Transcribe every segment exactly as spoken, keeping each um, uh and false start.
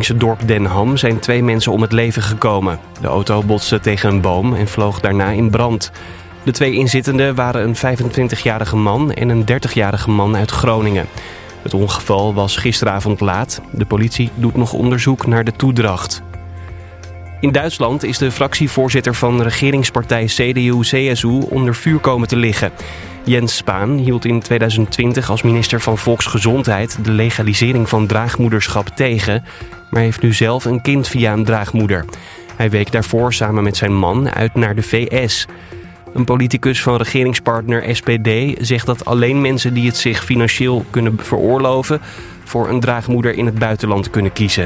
Groningse dorp Den Ham zijn twee mensen om het leven gekomen. De auto botste tegen een boom en vloog daarna in brand. De twee inzittenden waren een vijfentwintigjarige man en een dertigjarige man uit Groningen. Het ongeval was gisteravond laat. De politie doet nog onderzoek naar de toedracht. In Duitsland is de fractievoorzitter van regeringspartij C D U C S U onder vuur komen te liggen. Jens Spahn hield in tweeduizend twintig als minister van Volksgezondheid de legalisering van draagmoederschap tegen, maar heeft nu zelf een kind via een draagmoeder. Hij week daarvoor samen met zijn man uit naar de V S. Een politicus van regeringspartner S P D zegt dat alleen mensen die het zich financieel kunnen veroorloven voor een draagmoeder in het buitenland kunnen kiezen.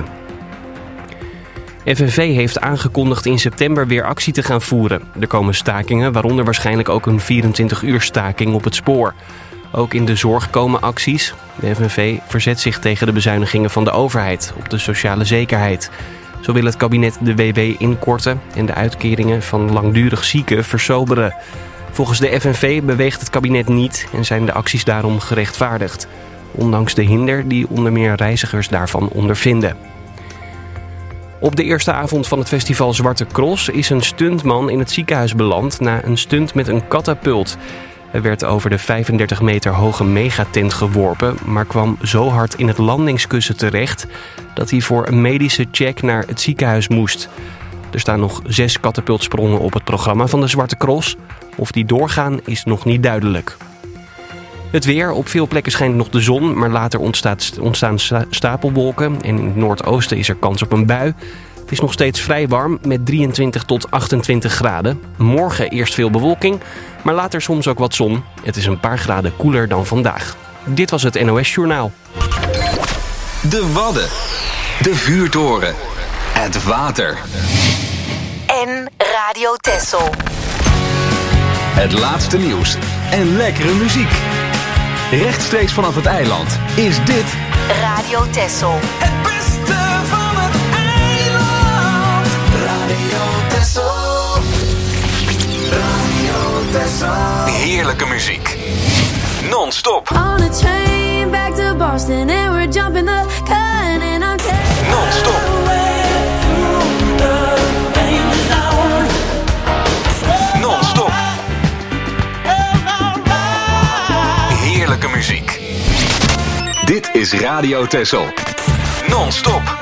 F N V heeft aangekondigd in september weer actie te gaan voeren. Er komen stakingen, waaronder waarschijnlijk ook een vierentwintig uur staking op het spoor. Ook in de zorg komen acties. De F N V verzet zich tegen de bezuinigingen van de overheid op de sociale zekerheid. Zo wil het kabinet de W W inkorten en de uitkeringen van langdurig zieken versoberen. Volgens de F N V beweegt het kabinet niet en zijn de acties daarom gerechtvaardigd. Ondanks de hinder die onder meer reizigers daarvan ondervinden. Op de eerste avond van het festival Zwarte Cross is een stuntman in het ziekenhuis beland na een stunt met een katapult. Hij werd over de vijfendertig meter hoge megatent geworpen, maar kwam zo hard in het landingskussen terecht dat hij voor een medische check naar het ziekenhuis moest. Er staan nog zes katapultsprongen op het programma van de Zwarte Cross. Of die doorgaan is nog niet duidelijk. Het weer. Op veel plekken schijnt nog de zon, maar later ontstaat, ontstaan stapelwolken en in het noordoosten is er kans op een bui. Het is nog steeds vrij warm met drieëntwintig tot achtentwintig graden. Morgen eerst veel bewolking, maar later soms ook wat zon. Het is een paar graden koeler dan vandaag. Dit was het N O S Journaal. De Wadden. De vuurtoren. Het water. En Radio Texel. Het laatste nieuws en lekkere muziek. Rechtstreeks vanaf het eiland is dit Radio Texel. Het beste van het eiland. Radio Texel. Radio Texel. Heerlijke muziek. Non-stop. On a train back to Boston and we're jumping the gun and I'm taking Non-stop. Non-stop. Heerlijke muziek. Dit is Radio Texel. Non-stop.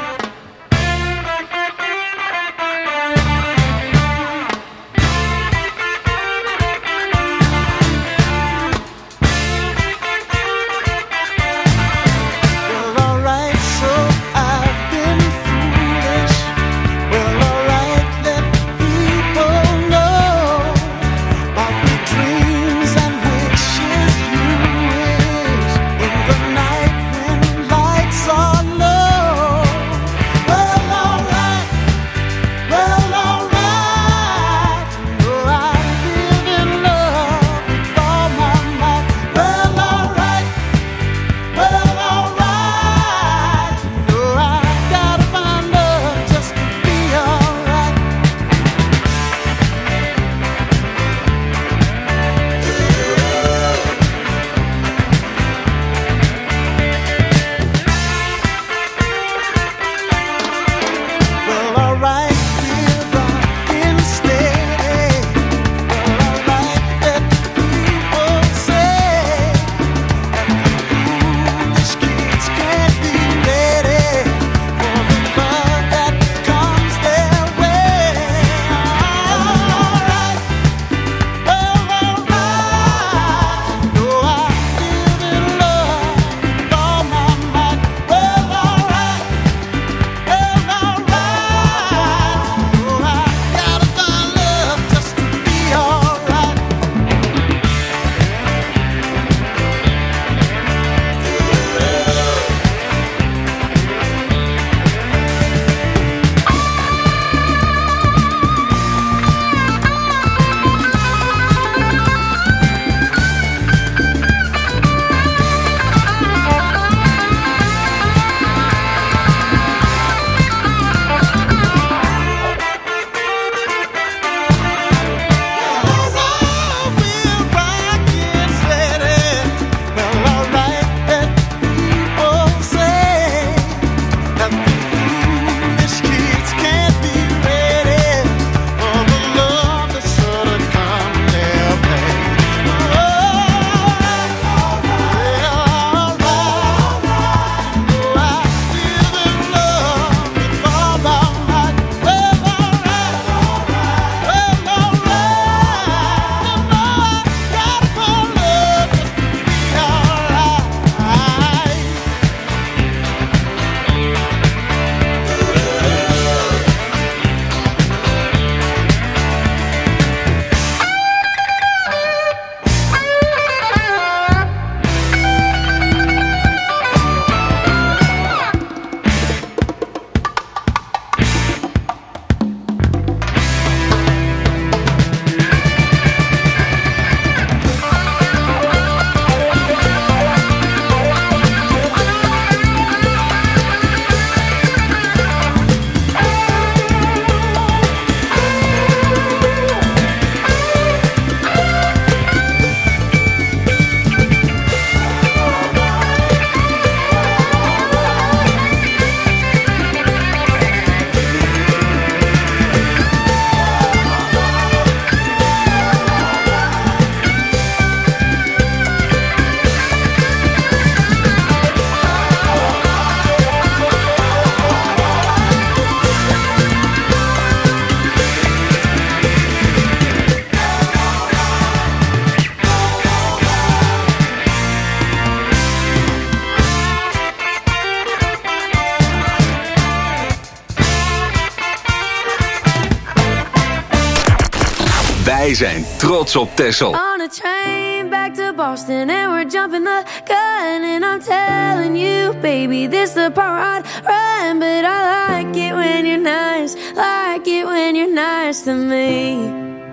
Wij zijn trots op Texel. On a train back to Boston and we're jumping the gun and I'm telling you, baby, this the part I'd run, but I like it when you're nice, like it when you're nice to me.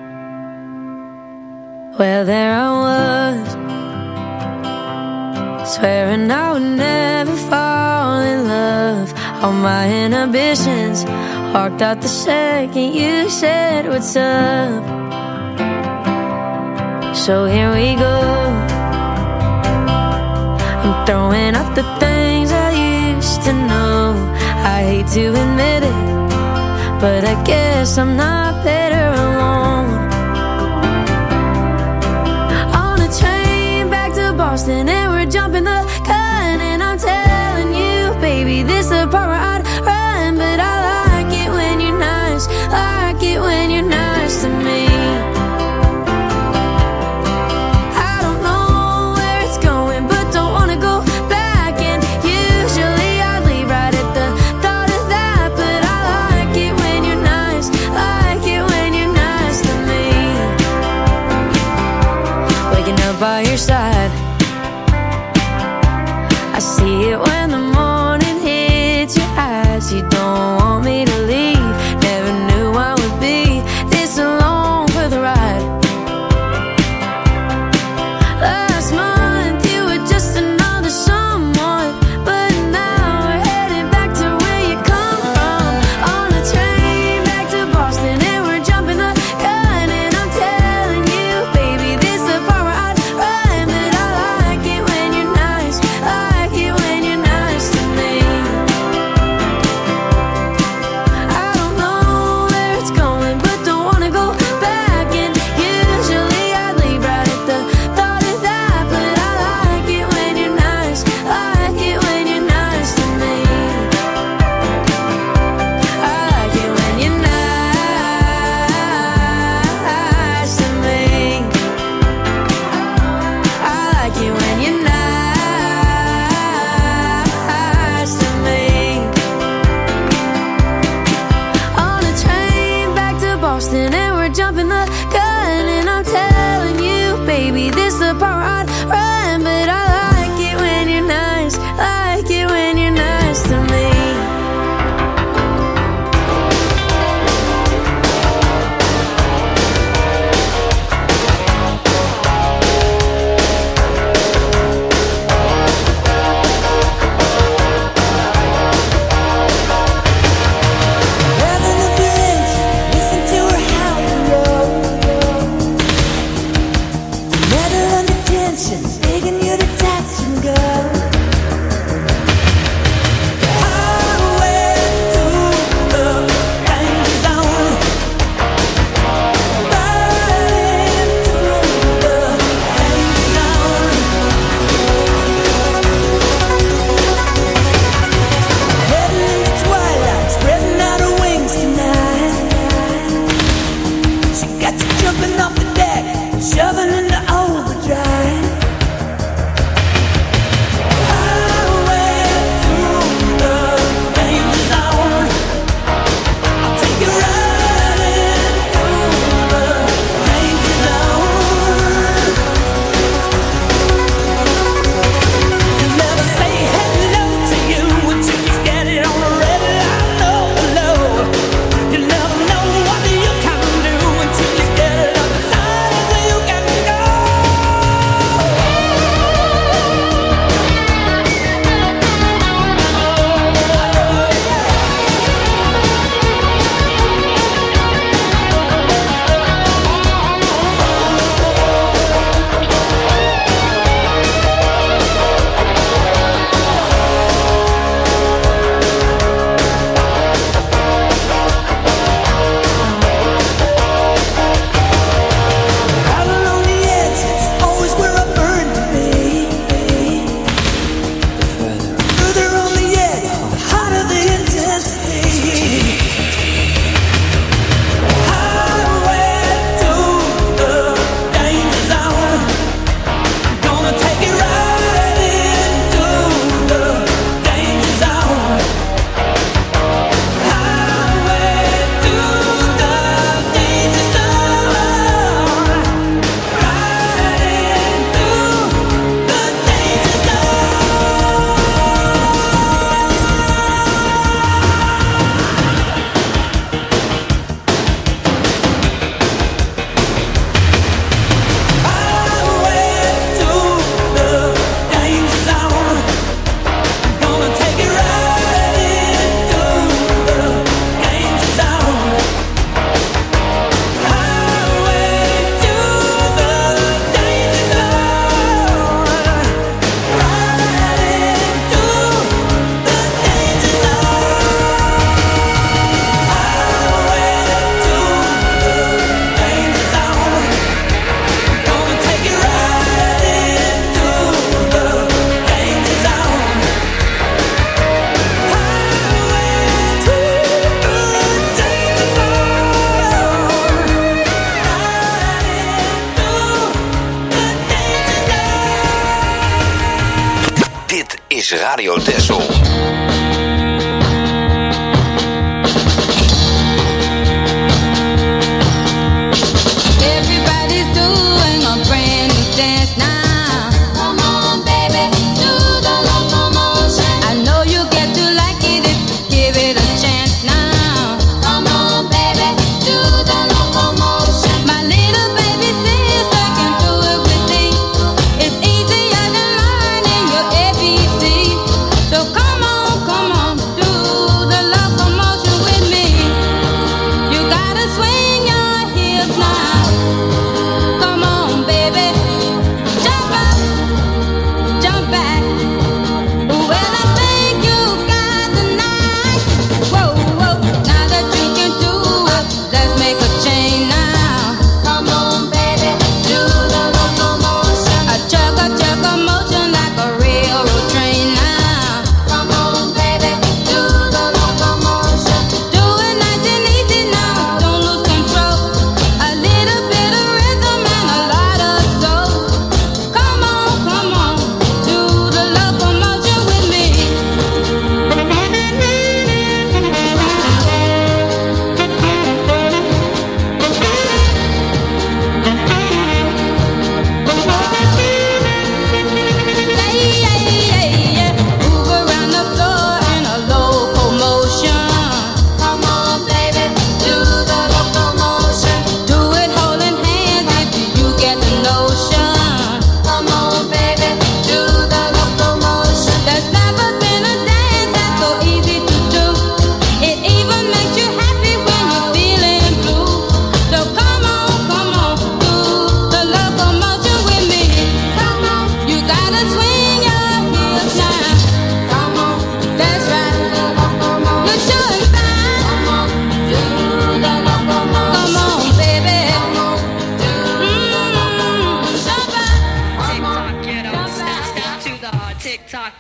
Well, there I was, swearing I would never fall in love. All my inhibitions walked out the second you said what's up. So here we go, I'm throwing out the things I used to know. I hate to admit it, but I guess I'm not better alone. On a train back to Boston and we're jumping the gun and I'm telling you, baby, this the part where I'd run, but I like it when you're nice, like it when you're nice to me. By your side,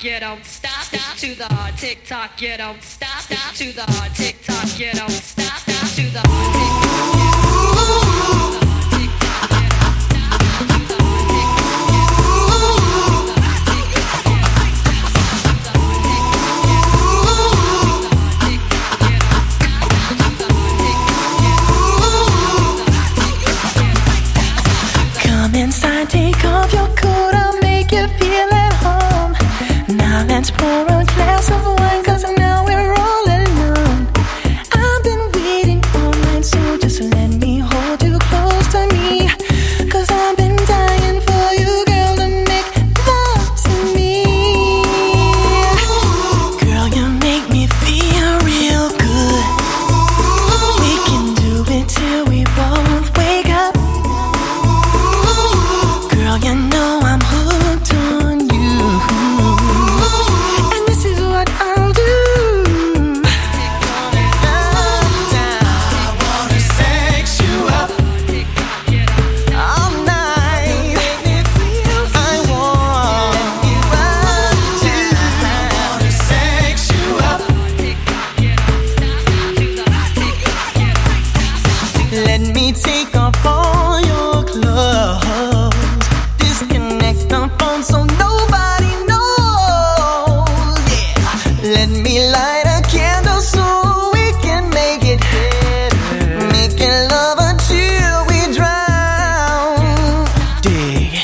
you don't stop, stop to the tick tock, you don't stop, stop to the tick tock, you don't stop, stop to the tick tock. Inside, take off your coat, I'll make you feel at home. Now let's pour a glass of wine, cause now we're all alone. I've been waiting all night, so just let me hold you close to me. Cause I've been dying for you, girl, to make love to me. Girl, you make me feel real good. We can do it till we both wake up. You know I'm hooked on you, and this is what I'll do. I wanna sex you up all night. I want you to. I wanna sex you up. Let me take off all your clothes. Disconnect our phone so nobody knows. Yeah. Let me light a candle so we can make it better. Making love until we drown. Dig.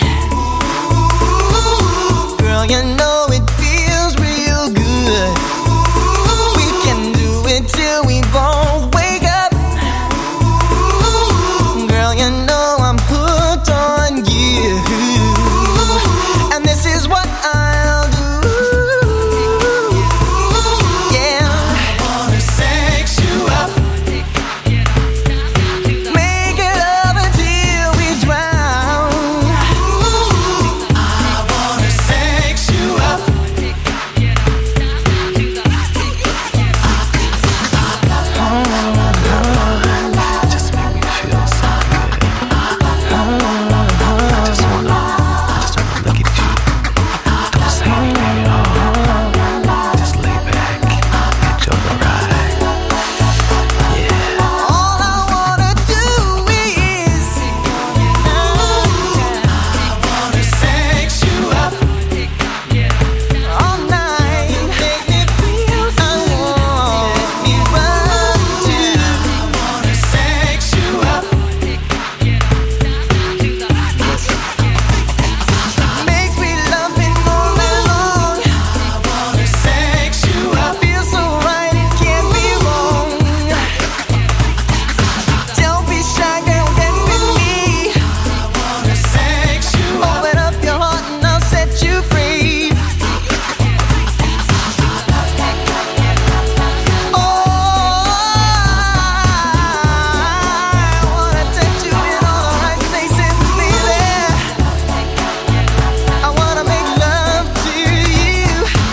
Girl, you know it feels real good. We can do it till we both wake up. Girl, you know I'm hooked on you. And this is what I'll do. Yeah. I wanna sex you up. Make it love until we drown. I wanna sex you up. Just make me feel so good. I just wanna, I just wanna look at you. Don't say anything at all. Just lay back, enjoy the ride. Yeah. All I wanna do is I wanna sex you up all night. Make me feel I want me run to. I wanna sex you up. Makes me love it all night long. I wanna sex you up. Feel so right, it can't be wrong. Don't be shy, girl, get with me. I wanna sex you up. Open up your heart and I'll set you free. Oh, I wanna touch you in all the right places, baby. I wanna make love to you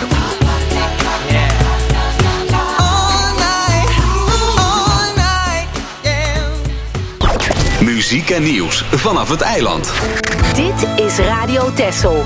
all night, all night, yeah. Muziek en nieuws vanaf het eiland. Dit is Radio Texel.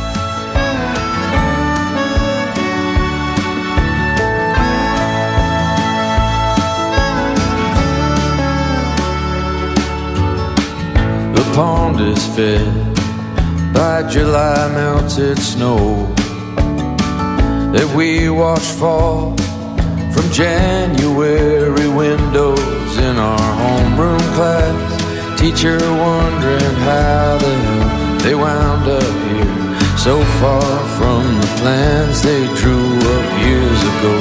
The pond is fed by July melted snow that we watch fall from January windows in our homeroom class. Teacher wondering how the hell they wound up here, so far from the plans they drew up years ago.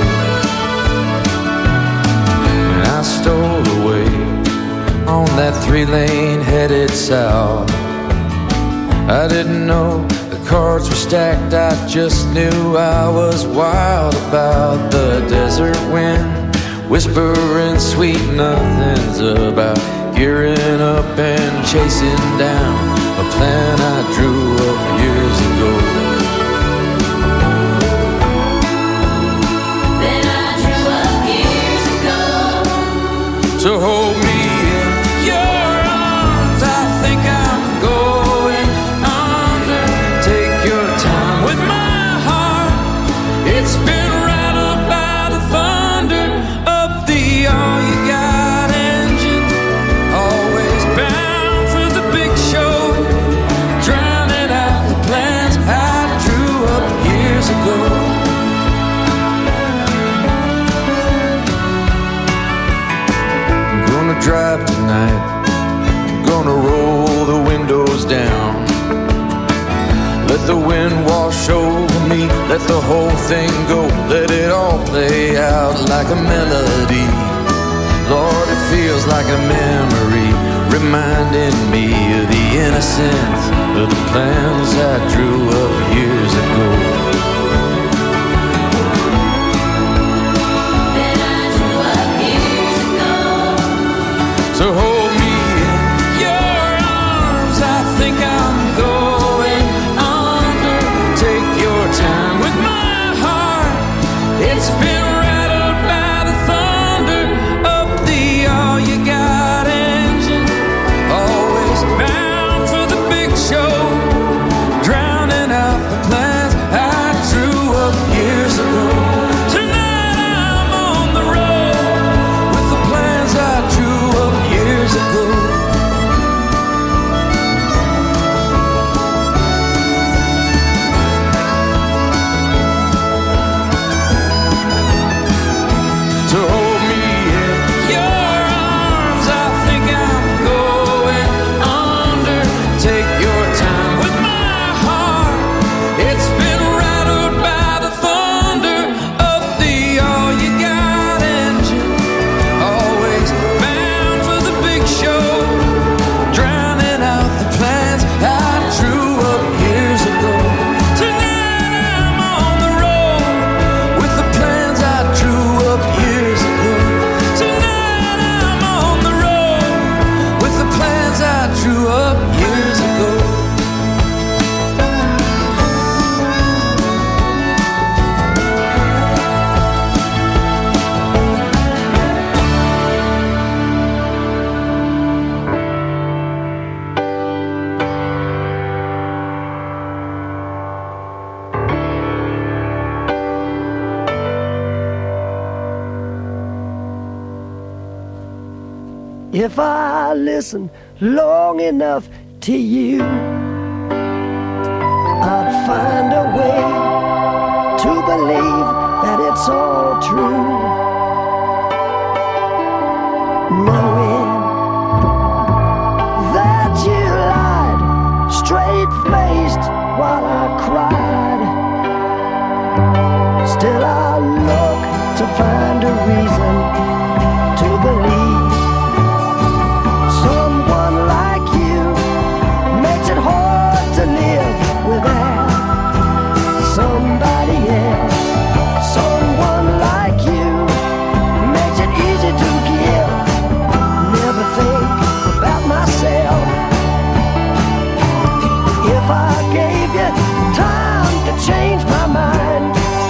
And I stole away on that three-lane headed south. I didn't know the cards were stacked, I just knew I was wild about the desert wind, whispering sweet nothings about gearing up and chasing down a plan I drew up years ago. Then I drew up years ago. So hold me in your arms, I think I'm going under. Take your time with my heart, drive tonight. I'm gonna roll the windows down. Let the wind wash over me, let the whole thing go. Let it all play out like a melody. Lord, it feels like a memory, reminding me of the innocence of the plans I drew up years ago. That I drew up years ago. So hold me in your arms, I think I'm going under. Take your time with my heart, it's been rattled by the thunder of the all you got engine. Always bound for the big show, drowning out the plans I drew up years ago. Tonight I'm on the road with the plans I drew up years ago. So hold me in your arms, I think I'm going under. Take your time with my heart, it's been rattled by the thunder of the all you got engine. Always bound for the big show, drowning out the plans I drew up years ago. Tonight I'm on the road with the plans I drew up years ago. Tonight I'm on the road with the plans I drew up years ago. If I listen long enough to you, I'd find a way to believe that it's all true. Knowing that you lied straight-faced while I cried, still I look to find a reason to believe. Someone like you makes it hard to live without somebody else. Someone like you makes it easy to give. Never think about myself. If I gave you time to change my mind,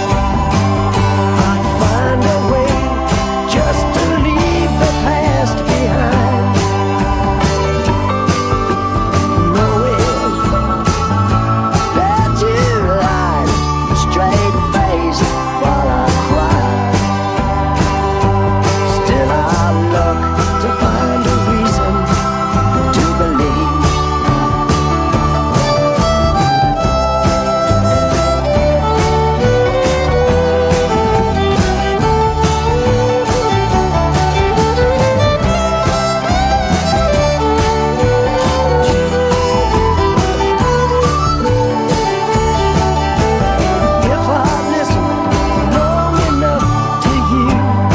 I'd find a way just to leave the past behind. Knowing that you lied straight-faced while I cried, still I look to find a reason to believe. If I listen long enough to you,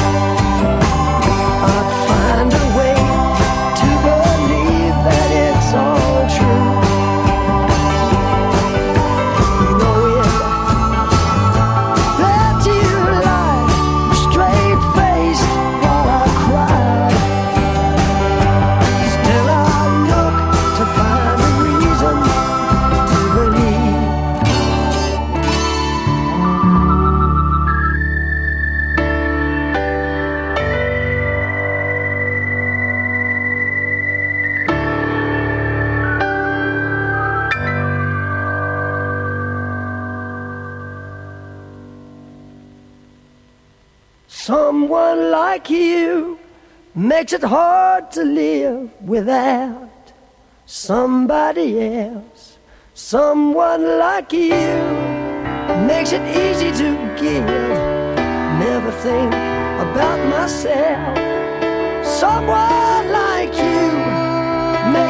I'd find a way to believe that it's all true. Knowing that you lied straight-faced while I cried, still I look to find a reason to believe. Someone like you makes it hard to live without somebody else. Someone like you makes it easy to give. Never think about myself. Someone like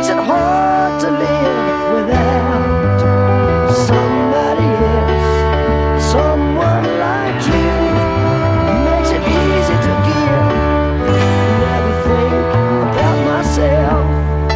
makes it hard to live without somebody else. Someone like you makes it easy to give. Never think about myself.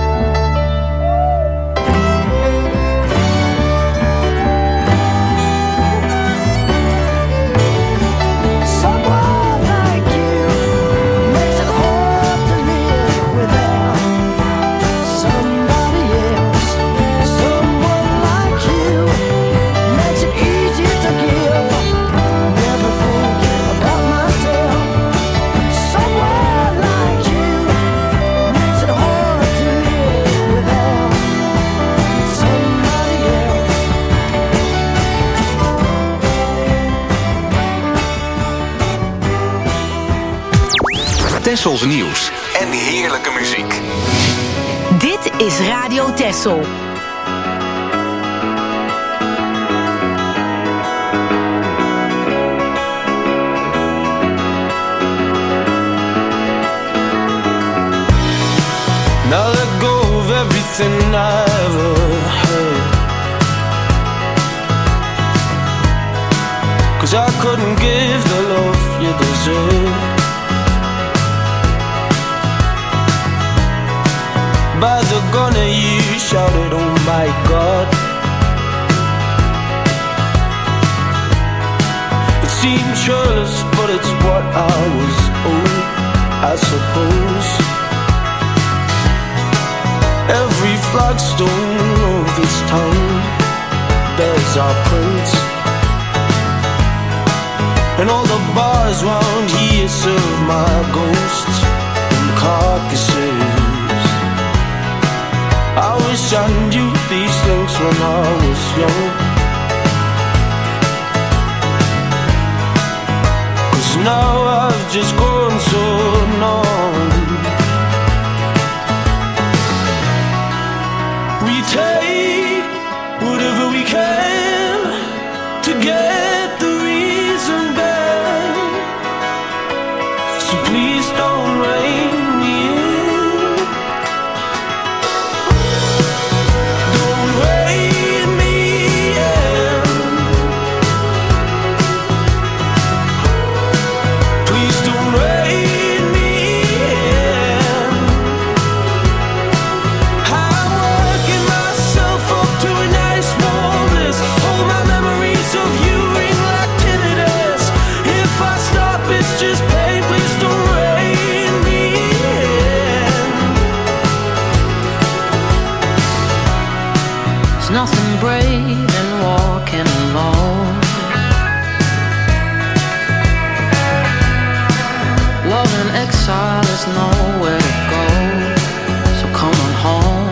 Someone like you makes it hard to live without somebody else. Someone like you makes it easy to give. Never think about myself. Someone like you makes it hard to live without somebody else. Tessels nieuws en heerlijke muziek. Dit is Radio Tessel. Now let go of everything I ever heard, 'cause I couldn't give the love you deserve. By the gunner you shouted, oh my God. It seemed churlish, but it's what I was owed, I suppose. Every flagstone of this town bears our prints, and all the bars round here serve my ghosts and carcasses. I wish I knew these things when I was young, 'cause now I've just grown so numb. We take whatever we can to get the reason back, so please don't rein me in. Don't rein me in. Please don't rein me in. I'm working myself up to a nice warm bliss. All my memories of you ring like tinnitus. If I stop, it's just pain. Please don't rein me in. There's nothing brave in walking alone. Love in exile, there's nowhere to go, so come on home.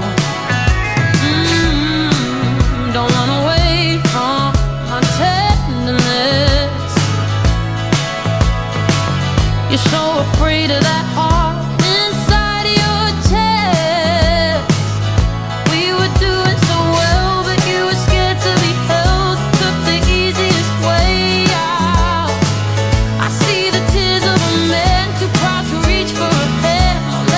Mm, don't run away from my tenderness. You're so afraid of that heart inside your chest. We were doing so well, but you were scared to be held. Took the easiest way out. I see the tears of a man too proud to reach for a hand. I'll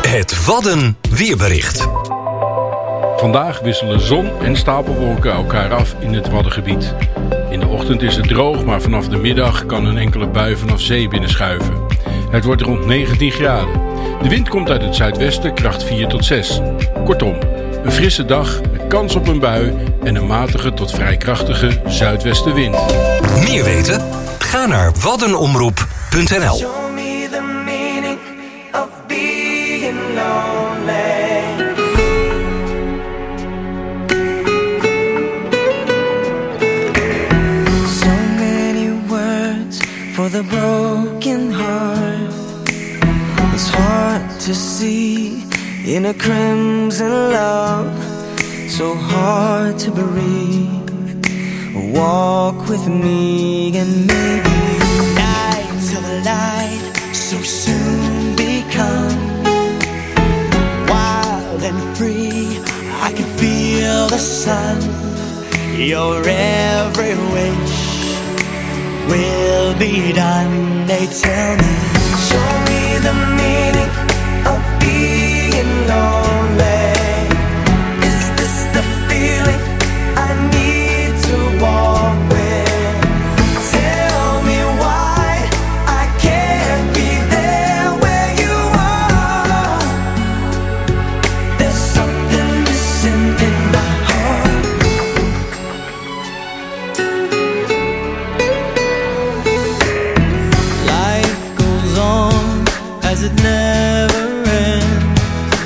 Het Wadden weerbericht. Vandaag wisselen zon en stapelwolken elkaar af in het Waddengebied. In de ochtend is het droog, maar vanaf de middag kan een enkele bui vanaf zee binnenschuiven. Het wordt rond negentien graden. De wind komt uit het zuidwesten, kracht vier tot zes. Kortom, een frisse dag met kans op een bui en een matige tot vrij krachtige zuidwestenwind. Meer weten? Ga naar waddenomroep punt n l. Show me the meaning of being lonely. So many words for the broken heart. It's hard to see in a crimson love. So hard to breathe. Walk with me and maybe night till the light so soon become wild and free. I can feel the sun. Your every wish will be done. They tell me, show me the meaning of being lonely. Is this the feeling I need to walk with? Tell me why I can't be there where you are. There's something missing in my heart. Life goes on as it never ends.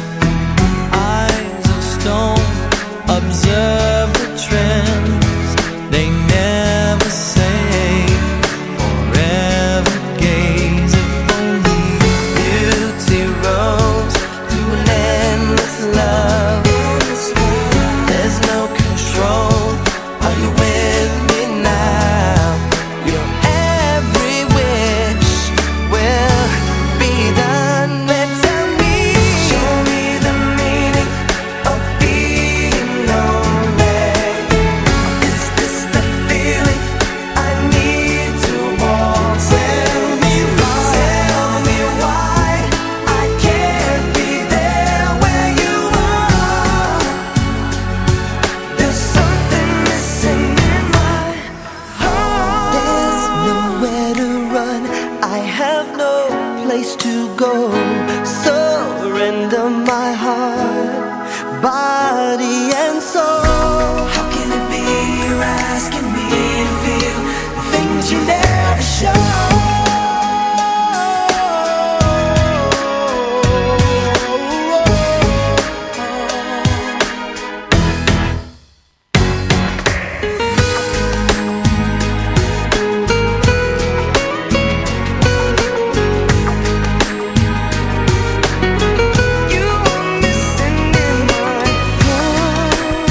Eyes of stone observe the trends. They never say forever gaze. If only beauty rose to an endless love. There's no control. Are you with me now? Your every wish will be done. Then tell me, show me the meaning of being lonely. Is this the feeling I need to walk? Tell me why, tell me why I can't be there where you are. There's something missing in my heart. There's nowhere to run. I have no place to go. Surrender my heart, body and soul. How can it be you're asking me to feel the things you never show? You are missing in my heart.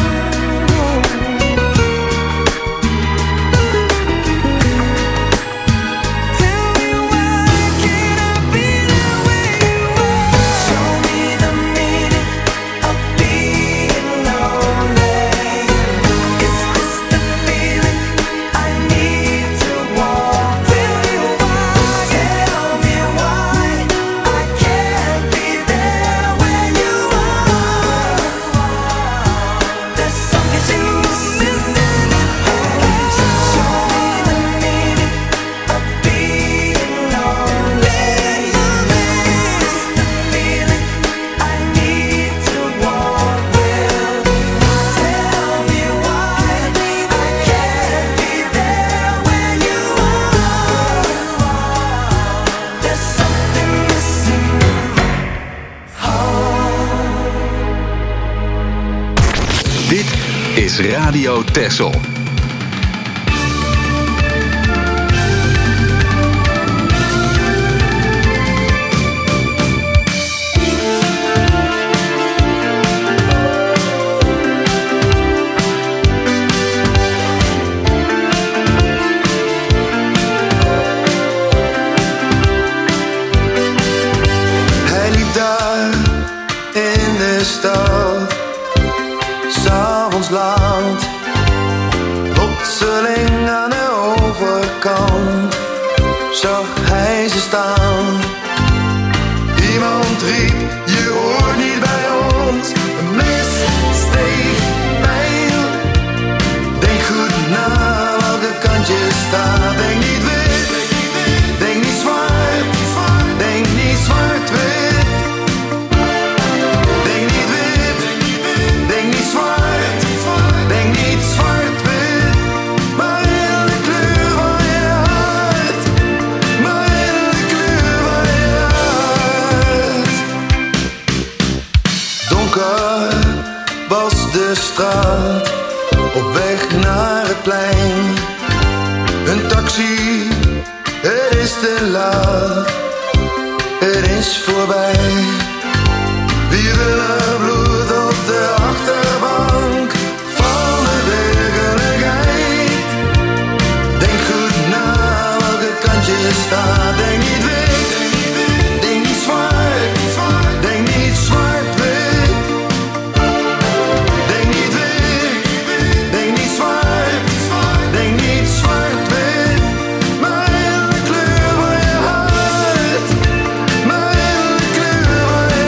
Tell me why can't I be there where you are? Show me the meaning of being lonely. Is this the feeling I need to walk? Tell me why, tell me why I can't be there where you are. There's something missing in my heart. Show me the meaning of being lonely. Is this the feeling I need to walk with? Tell me why I can't be there where you are. There's something missing in my heart. Dit is Radio Texel. Hij liep daar in de stad, 's avonds laat, de straat, op weg naar het plein. Een taxi, het is te laat, het is voorbij. Wierenbloed op de achterbank van de werkelijkheid. Denk goed na welke kant je staat. Denk niet wit, denk niet zwart, denk niet zwart-wit. Denk niet wit, denk niet zwart, denk niet zwart-wit. Maar in de kleur van je hart, maar in de kleur van je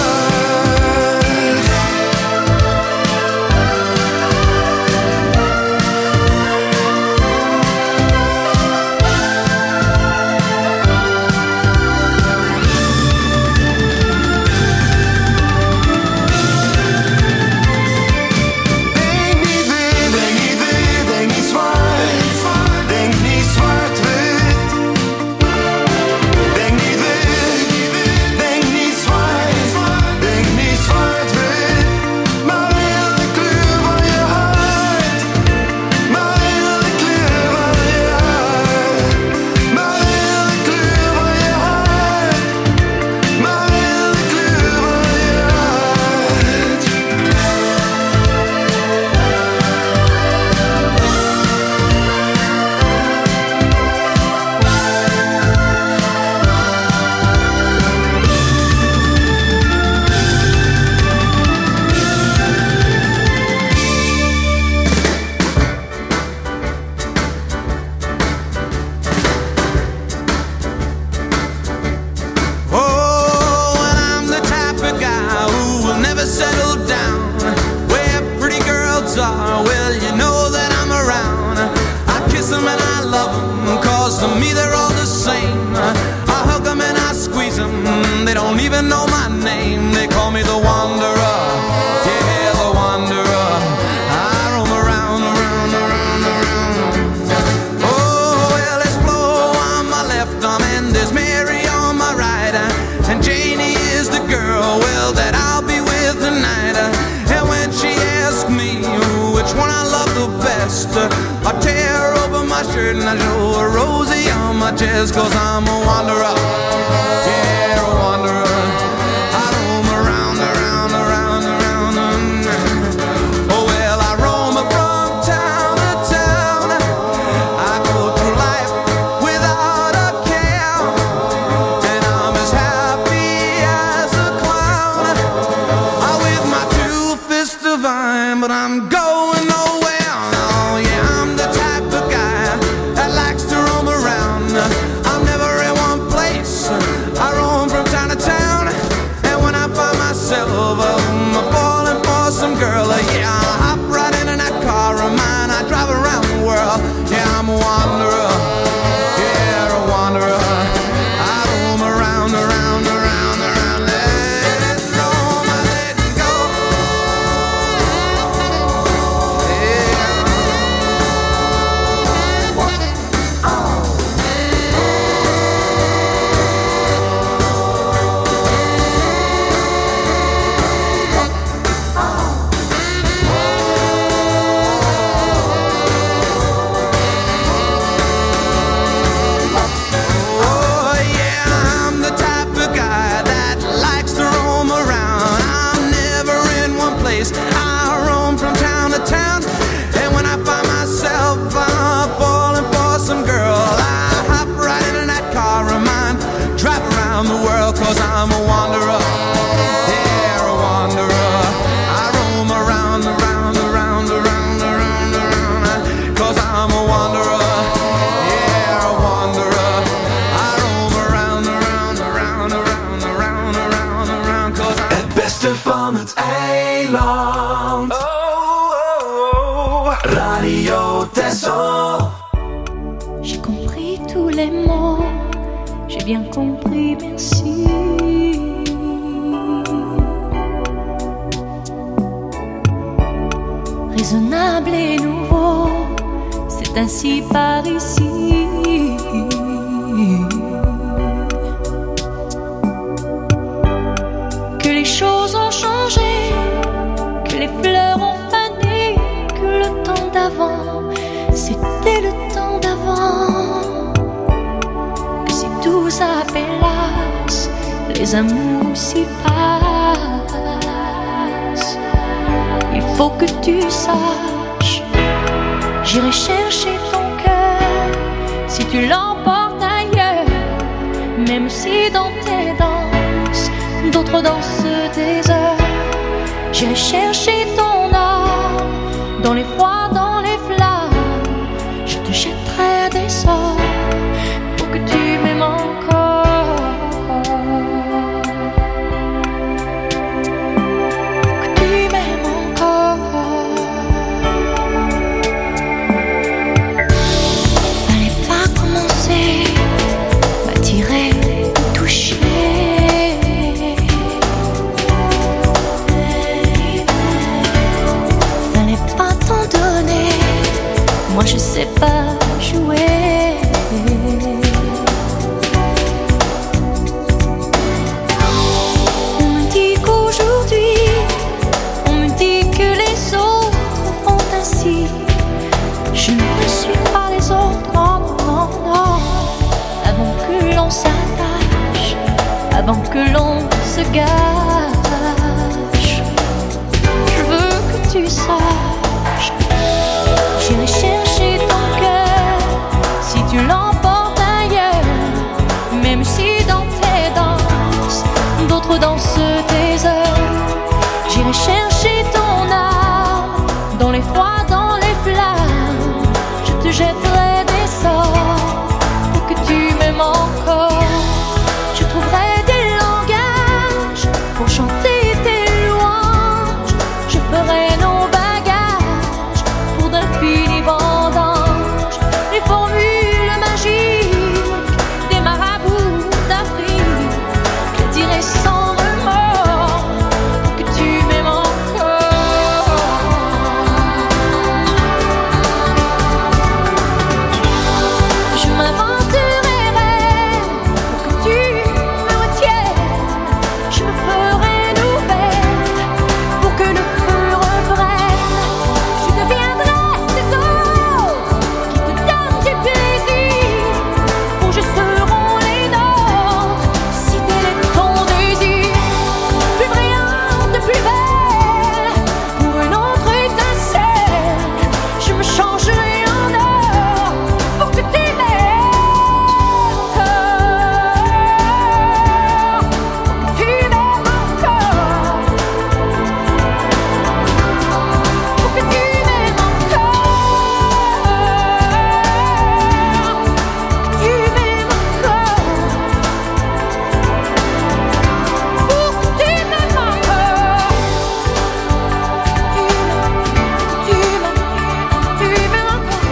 J'ai compris tous les mots, j'ai bien compris, merci. Raisonnable et nouveau, c'est ainsi par ici. Que les choses ont changé, que les fleurs ont fané. c'était le temps d'avant, que si tout s'appelasse, les amours s'y passent. Il faut que tu saches, j'irai chercher ton cœur si tu l'emportes ailleurs, même si dans tes danses, d'autres dansent des heures. J'irai chercher ton âme dans les froids, dans les flammes. Je te jetterai des sorts pour que tu m'aimes encore, pour que tu m'aimes encore. Fallait pas commencer, m'attirer, toucher. Moi je sais pas jouer. On me dit qu'aujourd'hui, on me dit que les autres font ainsi. Je ne suis pas les autres, non, non, non. Avant que l'on s'attache, avant que l'on se gâche, je veux que tu saches, j'irai chercher ton cœur si tu l'emportes ailleurs, même si dans tes danses, d'autres dansent tes heures. J'irai chercher ton âme dans les froids, dans les flammes. Je te jetterai des sorts pour que tu m'aimes encore. Je trouverai des langages pour chanter tes louanges. Je ferai nos bagages pour d'infinis vendanges, les formules magiques des marabouts d'Afrique. Je dirai sans remords pour que tu m'aimes encore. Je m'aventurerai pour que tu me retiennes. Je me ferai nouvelle pour que le feu reprenne. Je deviendrai ces autres qui te donnent du plaisir. Pour je seront les nôtres si tel est ton désir. Plus brillante, plus belle, pour une autre étincelle. Je me changerai en or pour que tu m'aimes encore, pour que tu m'aimes encore, pour que tu m'aimes encore, que tu m'aimes encore, pour que tu m'aimes encore, tu m'aimes, tu m'aimes encore,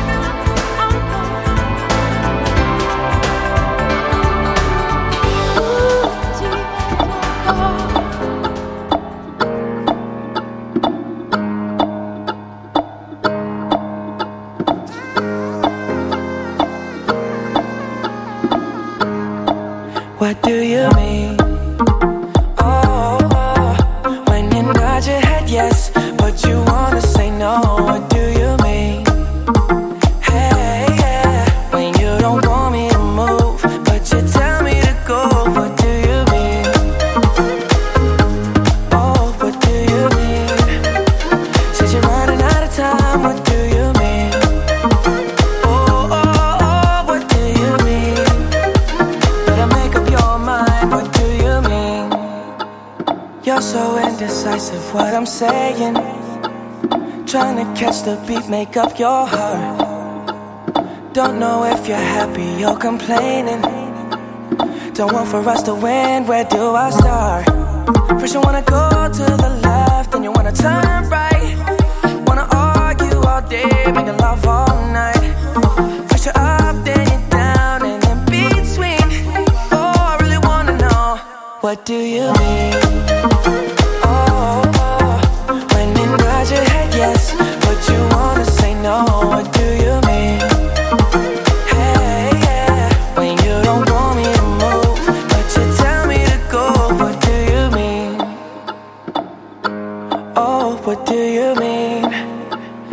What do you mean? Oh, oh, when you nod your head yes, but you wanna say no. What do you mean? Hey, yeah, when you don't want me to move, but you tell me to go. What do you mean? Oh, what do you mean? Said you're running out of time. What do you mean? Oh, oh, oh, what do you mean? Better make up your mind. What do you mean? You're so indecisive. What I'm saying, trying to catch the beat, make up your heart. Don't know if you're happy or complaining. Don't want for us to win. Where do I start? First you wanna go to the left, then you wanna turn right. Wanna argue all day, making love all night. First you're up, then you're down, and in between. Oh, I really wanna know, what do you mean? Oh, oh, when you nod your head yes, but you wanna say no. What do you mean? Hey, yeah, when you don't want me to move, but you tell me to go. What do you mean? Oh, what do you mean? Said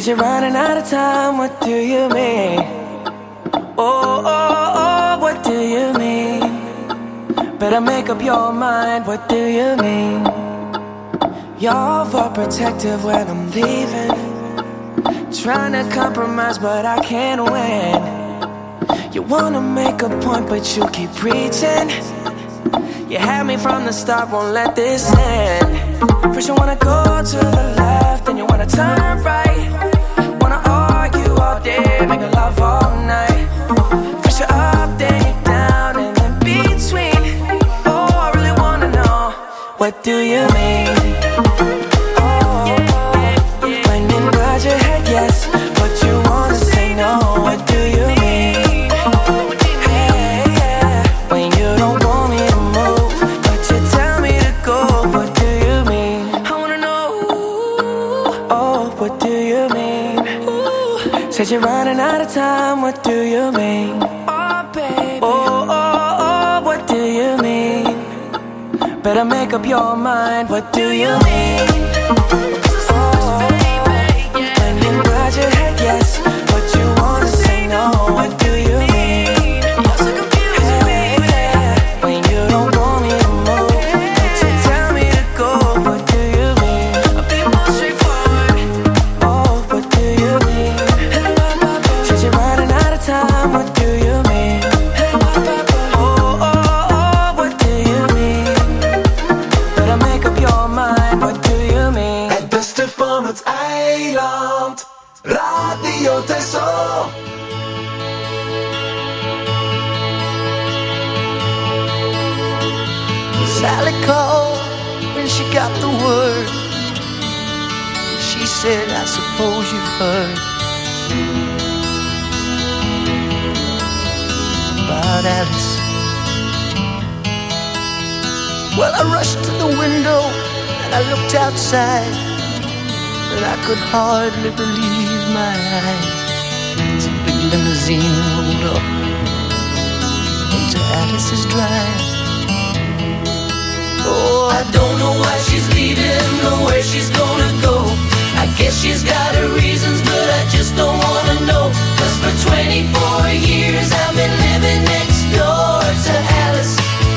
you're running out of time, what do you mean? Oh, oh, oh, what do you mean? Better make up your mind, what do you mean? You're overprotective when I'm leaving, trying to compromise but I can't win. You wanna make a point but you keep preaching. You had me from the start, won't let this end. First you wanna go to the left, then you wanna turn right. Wanna argue all day, make love all night. First you're up, then you're down, and in between. Oh, I really wanna know, what do you mean? Oh, when you nod your head yes, but you wanna say no, what do you mean? Hey, yeah, when you don't want me to move, but you tell me to go, what do you mean? I wanna know, oh, what do you mean? Said you're running out of time, what do you mean? Oh, baby. Oh, oh, oh, what do you mean? Better make up your mind, what do you mean? Oh, when you nod your head yes, but you wanna say no, what do you mean? Hey, yeah, when you don't want me to move, but you tell me to go, what do you mean? I'll be more straightforward. Oh, what do you mean? Said you're running out of time, what do you mean? Oh, oh, oh, what do you mean? Better make up your mind, what do you mean? Het beste van het eiland, Radio Texel. Sally called when she got the word. She said, I suppose you've heard about Alice. Well, I rushed to the window and I looked outside, but I could hardly believe my eyes. As a big limousine rolled up into Alice's drive. Oh, I don't know why she's leaving or where she's gonna go. I guess she's got her reasons, but I just don't wanna know. Cause for twenty-four years I've been living next door to Alice.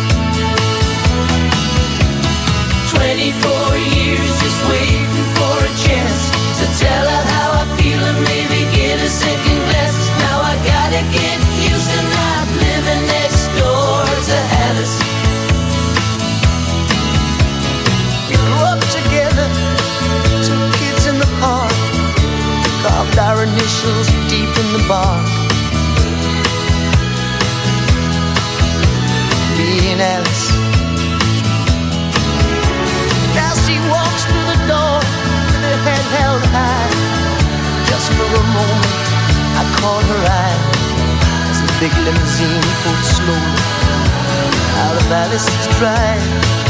twenty-four years just waiting for a chance to tell her how I feel and maybe get a second glance. Now I gotta get used to not living next door to Alice. We grew up together, two kids in the park, carved our initials deep in the bark. Me and Alice. Now she walks through the door with her head held high. Just for a moment I caught her eye as the big limousine pulled slowly out of Alice's drive.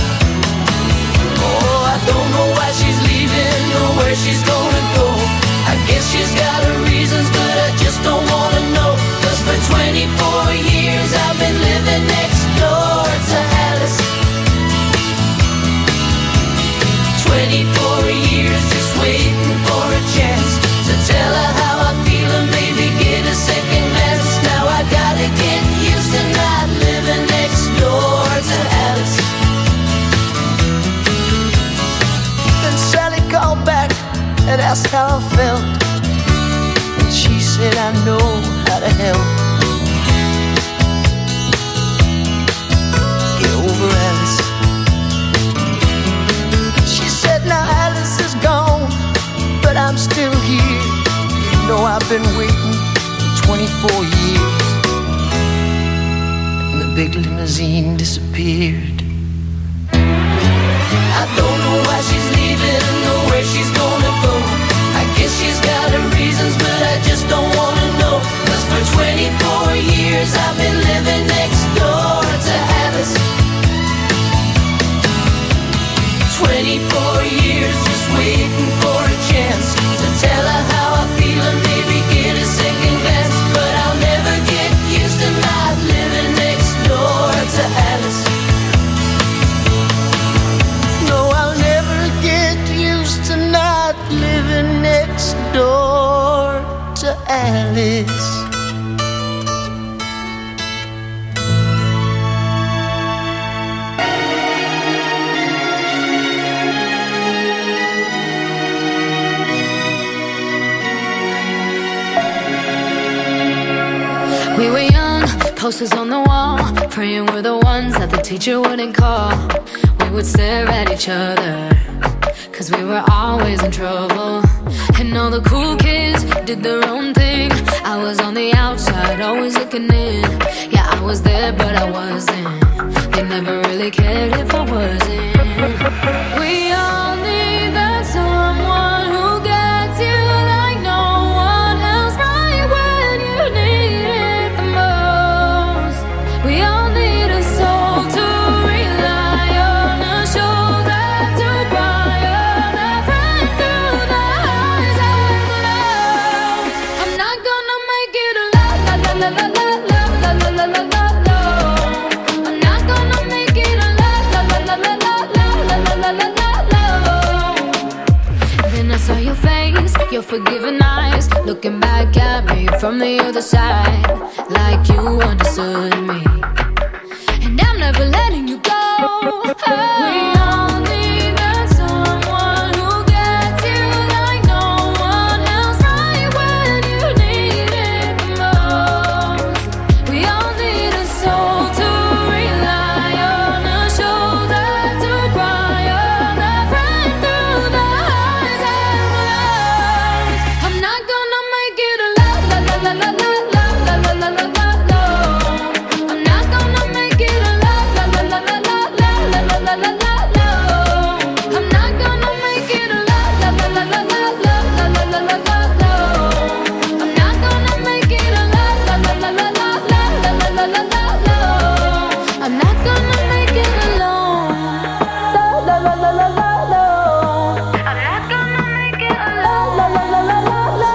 Oh, I don't know why she's leaving or where she's gonna go. I guess she's got her reasons, but I just don't wanna know. Cause for twenty-four years I've been living next door to Alice. twenty-four years just waiting for a chance to tell her how I feel and maybe get a second glance. Now I gotta get used to not living next door to Alice. Then Sally called back and asked how I felt, and she said, I know how to help. Get over Alice. She said, now Alice is gone, but I'm still here. You know I've been waiting for twenty-four years. And the big limousine disappeared. I don't know why she's leaving or where she's gonna go. I guess she's got her reasons, but I just don't wanna know. Cause for twenty-four years I've been living next door to Alice. twenty-four years just waiting for a chance to tell her how I feel and maybe get a second glance. But I'll never get used to not living next door to Alice. No, I'll never get used to not living next door Alice. We were young, posters on the wall, praying we're the ones that the teacher wouldn't call. We would stare at each other, cause we were always in trouble. And all the cool kids did their own thing. I was on the outside, always looking in. Yeah, I was there, but I wasn't. They never really cared if I wasn't. We all need that someone who gets you like no one else, right when you need it the most. We all need a soul to rely on, a shoulder to cry on, a friend through the highs and the lows. I'm not gonna make it a la la la la la la la la la la la la. I'm not gonna make it a la la la la la la la la la la la la. Then I saw your face, your forgiving eyes, looking back at me from the other side, like you understood me. And I'm never letting you go. We all need that someone who gets you like no one else, right when you need it the most. We all need a soul to rely on, a shoulder to cry on, a friend through the highs and the lows. I'm not gonna make it a la la la la la la la la la la la la la. I'm not gonna make it a la la la la la la la la la la la la la. I'm not gonna make it a la la la la la la la la la la la la la. I'm not gonna make it a la la la la la la la la la la la la la. I'm not gonna make it alone. La la la la la la la. I'm not gonna make it alone. La la la la la la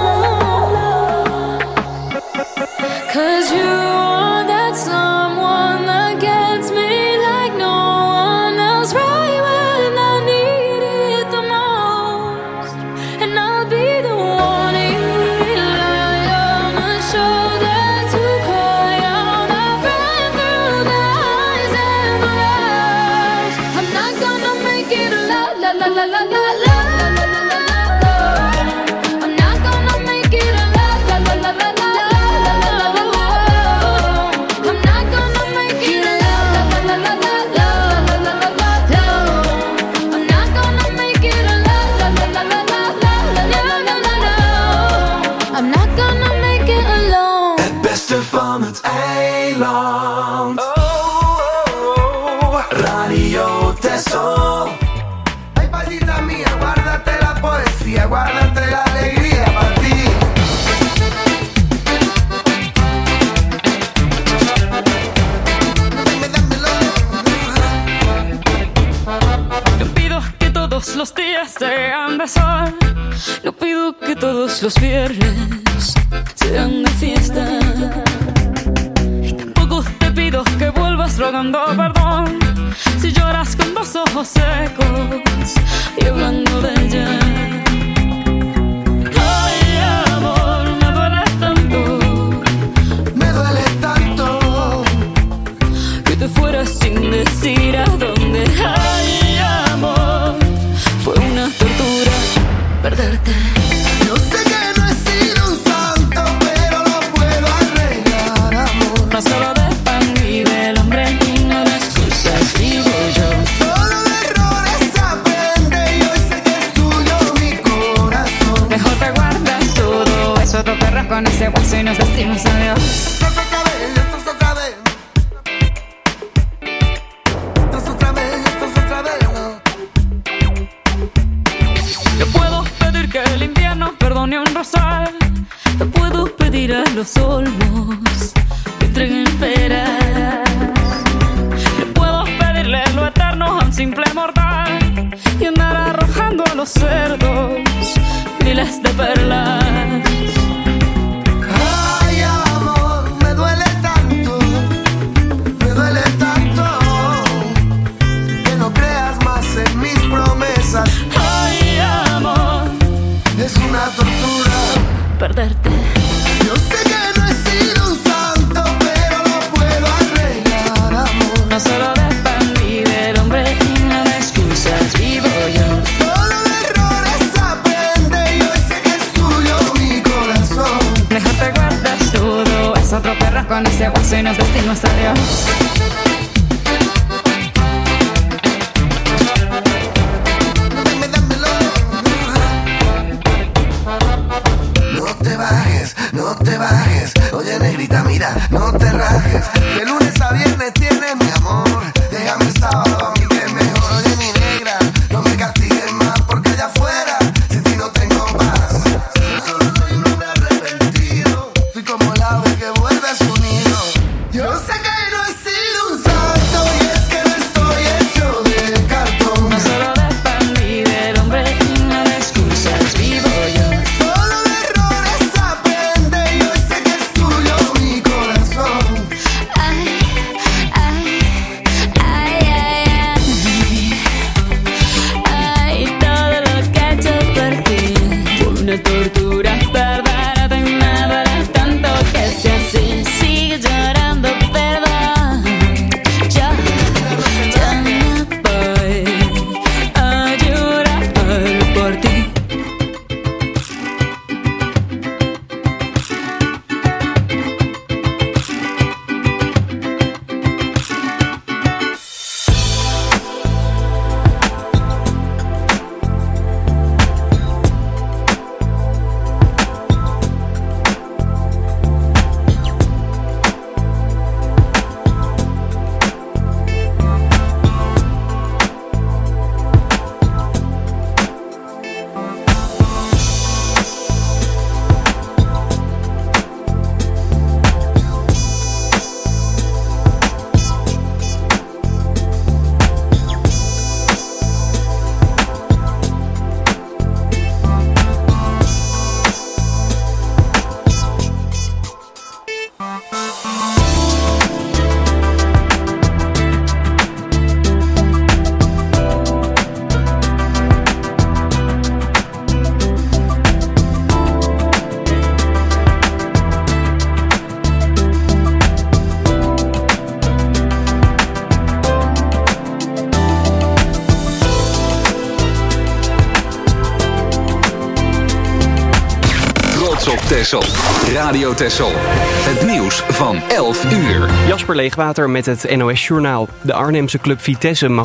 la. Cause you are that someone that gets me like no one else, right when I need it the most. And I'll be the one you rely on, a shoulder to cry on, a friend through the highs and the lows. I'm not gonna make it a la la la la la la la. I'm not gonna make it a la la la la la la la la la la. I'm not gonna make it a la la la la la la la la la la la. I'm not gonna make it a la la la la la la la la la la la. I'm not gonna make it alone. Het beste van het eiland. Radio Texel. Ay, palita mía, guárdate la poesía, guárdate la alegría para ti. No pido que todos los días sean de sol, no pido que todos los viernes sean de fiesta. Y tampoco te pido que vuelvas rogando perdón si lloras con los ojos secos y hablando de ella. Ay, amor, me duele tanto, Me duele tanto. que te fueras sin decir a dónde. Ay, amor, fue una tortura perderte. Yo sé que no he sido un santo, pero lo puedo arreglar, amor. No solo de pan vive el hombre, y no de excusas, digo yo. Solo de errores se aprende y hoy sé que es tuyo mi corazón. Mejor te guardas todo eso, te perras con ese hueso y nos decimos adiós. Esto es otra vez, esto es otra vez. Esto es otra vez, esto es otra vez. Yo puedo pedir que el invierno perdone un rosal, te puedo pedir a los olmos que entreguen peras. Yo puedo pedirle lo eterno a un simple mortal y andar arrojando a los cerdos miles de perlas. Ay, amor, me duele tanto, me duele tanto, que no creas más en mis promesas. Ay, amor, Es una tortura perderte. cuando se pasó y nos vestimos adiós. No te bajes, no te bajes. Oye, negrita, mira, no te rajes. De lunes a viernes tienes mi amor. Déjame el sábado a mí que es mejor. Oye, mi negra, no me castigues más porque allá afuera sin ti no tengo paz. Yo solo soy un hombre arrepentido. Soy como el ave que vuelve a su nido. Yo sé que no he sido un santo y es que no estoy hecho de cartón. No solo dependí del hombre, no de excusas vivo yo. Solo de errores aprende y hoy sé que es tuyo mi corazón. Ay, ay, ay, ay, ay. Ay, todo lo que he hecho por ti fue una tortura. Perdónate, me duele tanto que sea así. Sigue llorando, perdón. Yo, yo me voy a llorar por ti. Op Texel. Radio Texel. Het nieuws van elf uur. Jasper Leegwater met het N O S Journaal. De Arnhemse club Vitesse mag